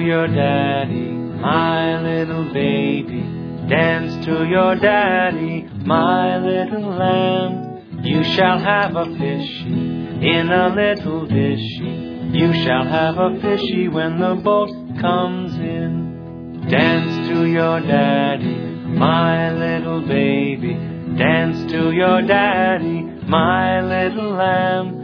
your daddy, my little baby. Dance to your daddy, my little lamb. You shall have a fishy in a little dishy. You shall have a fishy when the boat comes in. Dance to your daddy, my little baby. Dance to your daddy, my little lamb.